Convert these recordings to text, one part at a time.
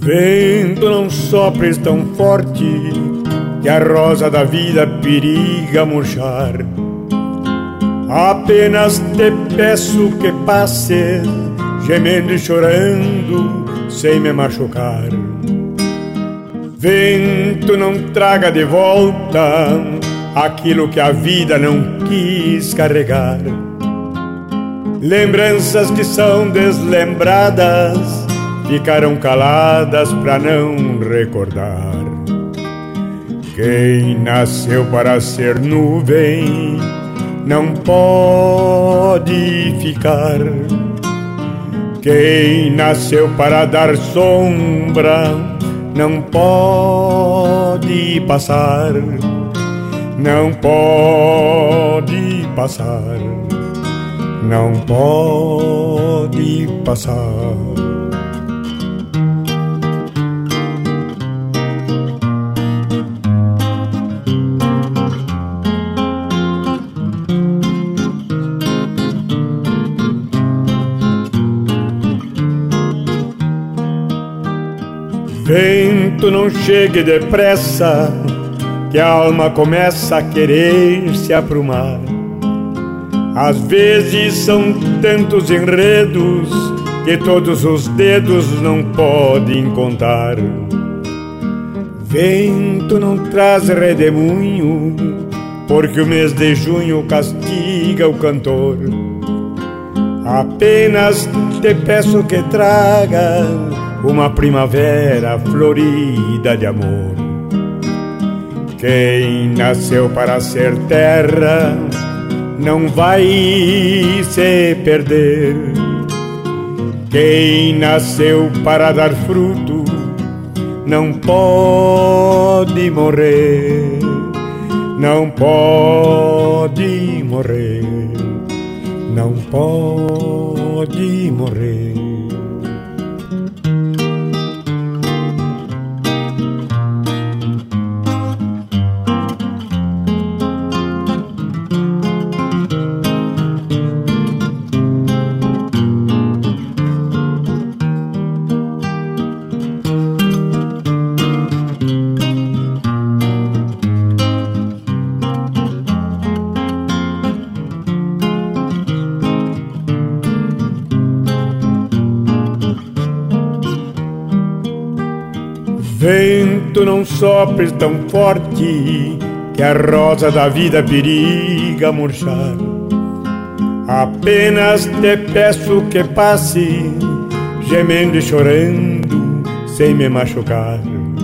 Vento, não sopres tão forte que a rosa da vida periga murchar. Apenas te peço que passes, gemendo e chorando, sem me machucar. Vento, não traga de volta aquilo que a vida não quis carregar. Lembranças que são deslembradas ficaram caladas pra não recordar. Quem nasceu para ser nuvem não pode ficar. Quem nasceu para dar sombra não pode passar. Não pode passar. Não pode passar. Vento, não chegue depressa, que a alma começa a querer se aprumar. Às vezes são tantos enredos que todos os dedos não podem contar. Vento, não traz redemoinho, porque o mês de junho castiga o cantor. Apenas te peço que traga uma primavera florida de amor. Quem nasceu para ser terra não vai se perder. Quem nasceu para dar fruto não pode morrer. Não pode morrer. Não pode morrer. Vento, não sopres tão forte que a rosa da vida periga murchar. Apenas te peço que passe, gemendo e chorando, sem me machucar.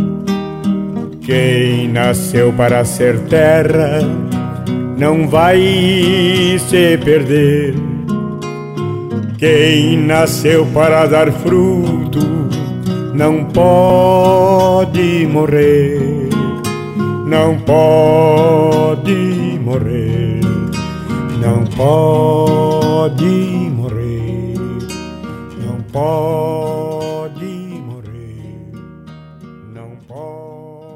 Quem nasceu para ser terra não vai se perder. Quem nasceu para dar fruto não pode morrer. Não pode morrer. Não pode morrer. Não pode morrer. Não pode.